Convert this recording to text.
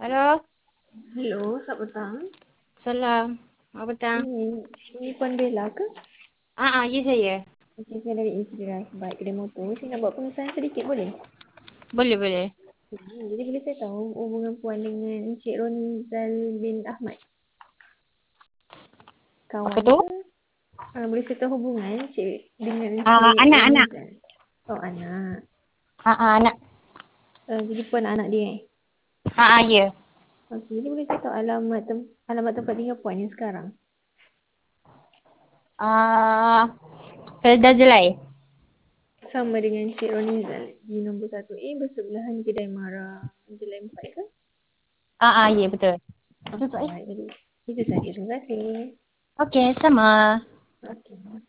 Halo, Hello, selamat petang. salam. Apa petang? Ini Puan Bella ke? Ya saya. Okey, saya dari Inspirasi Baik Kedai Motor. Saya nak buat pengesahan sedikit boleh? Boleh, boleh. Jadi boleh saya tahu hubungan Puan dengan Encik Ronizal bin Ahmad? Apa Kawan tu? ke? Boleh saya tahu hubungan dengan Encik Anak-anak. Ronizal? Oh, anak. Anak. Jadi Puan anak dia eh? Ya. Okey, jadi boleh saya tahu alamat tempat tinggal Puan yang sekarang? Felda Jelai. Sama dengan Encik Ronizal di nombor 1A bersebelahan Kedai Mara Jelai 4 ke? Ya betul. Okey, baik. Jadi itu saja. Terima kasih. Okey, sama. Okey.